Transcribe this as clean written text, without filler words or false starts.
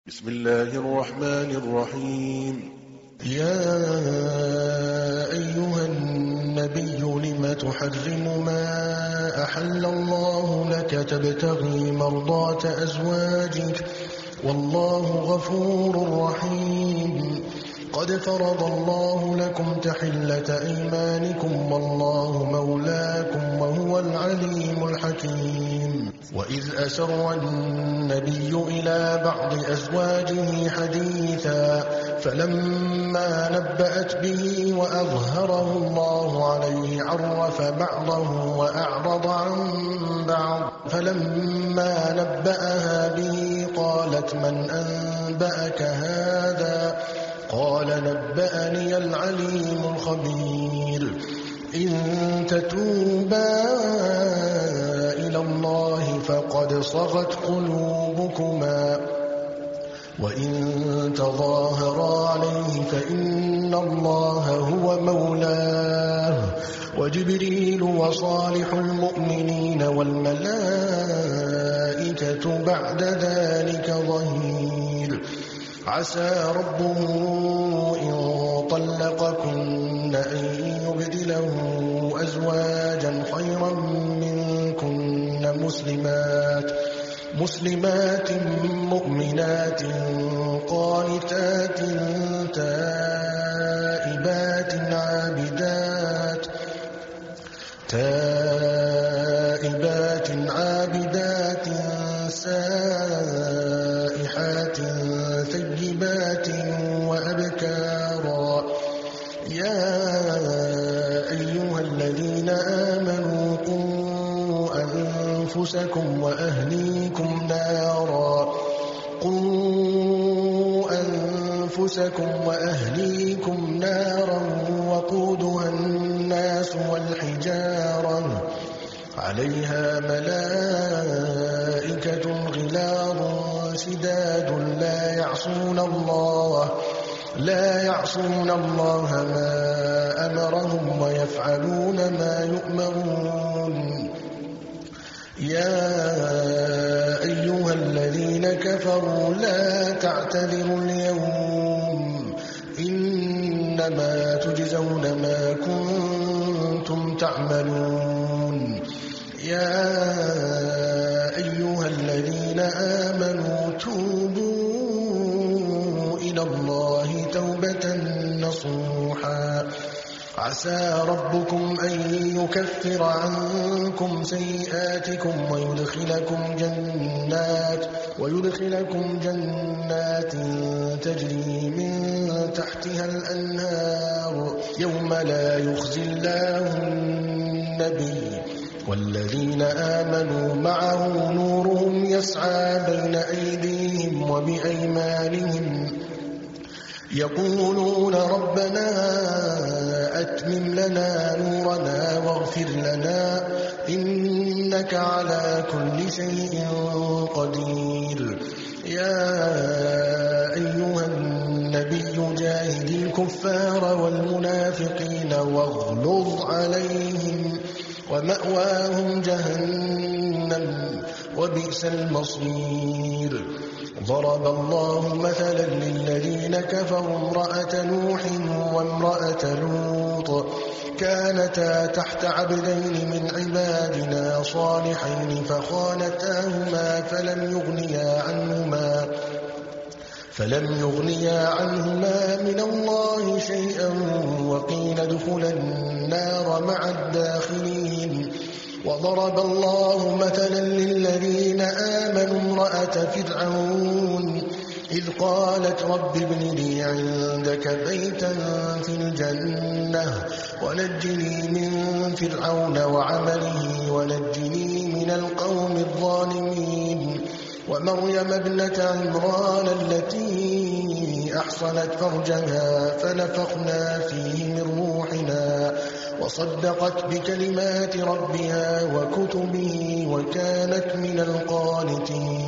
بسم الله الرحمن الرحيم. يا أيها النبي لم تحرم ما أحل الله لك تبتغي مرضات أزواجك والله غفور رحيم. قد فرض الله لكم تحلة أيمانكم والله مولاكم وهو العليم الحكيم. وإذ أسر النبي إلى بعض أزواجه حديثا فلما نبأت به وأظهره الله عليه عرف بعضه وأعرض عن بعض. فلما نبأها به قالت من أنبأك هذا؟ قال نبأني العليم الخبير. إن تتوبا إلى الله فقد صغت قلوبكما وإن تظاهرا عليه فإن الله هو مولاه وجبريل وصالح المؤمنين والملائكة بعد ذلك ظهير. عسى ربه إن طلقكن أن يبدله أزواجا خيرا منكن مسلمات مؤمنات قانتات تائبات عابدات سائحات ثيبات وأبكارا. يا أيها الذين آمنوا قوا أنفسكم وأهليكم نارا وقودها الناس والحجارة عليها ملائكة غلاظ شداد لا يعصون الله ما أمرهم ويفعلون ما يؤمرون. يا أيها الذين كفروا لا تعتذروا اليوم إنما تجزون ما كنتم تعملون. يا أيها الذين آمنوا توبوا إلى الله توبة نصوحا. عسى ربكم أن يكفر عنكم سيئاتكم ويدخلكم جنات تجري من تحتها الأنهار يوم لا يخزي الله النبي والذين آمنوا معه نورهم يسعى بين أيديهم وبأيمانهم يقولون ربنا أتمم لنا نورنا واغفر لنا إنك على كل شيء قدير. يا أيها النبي جاهد الكفار والمنافقين واغلظ عليهم ومأواهم جهنم وبئس المصير. ضرب الله مثلا للذين كفروا امرأة نوح وامرأة لوط كانتا تحت عبدين من عبادنا صالحين فخانتاهما فلم يغنيا عنهما من الله شيئا وقيل ادخلا النار مع الداخلين. وضرب الله مثلا للذين آمنوا امرأة فرعون إذ قالت رب ابن لي عندك بيتا في الجنة ونجني من فرعون وعمله ونجني من القوم الظالمين. ومريم ابنة عمران التي أحصنت فرجها فنفخنا فيه من روحنا وصدقت بكلمات ربها وكتبه وكانت من القانتين.